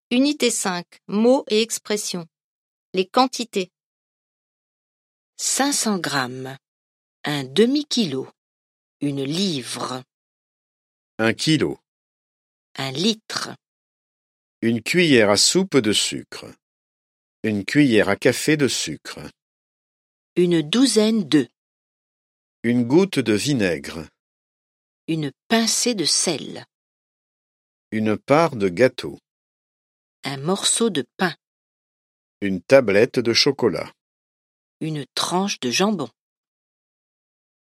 Unité 5. Mots et expressions. Les quantités. 500 grammes, un demi-kilo, une livre, 1 kilo, un litre, une cuillère à soupe de sucre, une cuillère à café de sucre, une douzaine d'œufs, une goutte de vinaigre, une pincée de sel, une part de gâteau, un morceau de pain, une tablette de chocolat. une tranche de jambon.